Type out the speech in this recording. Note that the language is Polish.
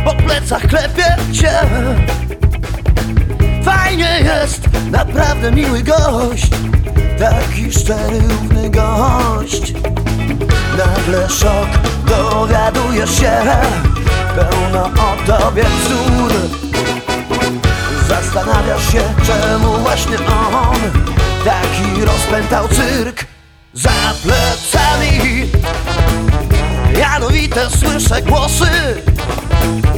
po plecach klepie cię. Fajnie jest, naprawdę miły gość, taki szczery, równy gość. Nagle szok, dowiadujesz się, pełno o tobie bzdur. Zastanawiasz się, czemu właśnie on taki rozpętał cyrk. Za plecami jadowite słyszę głosy,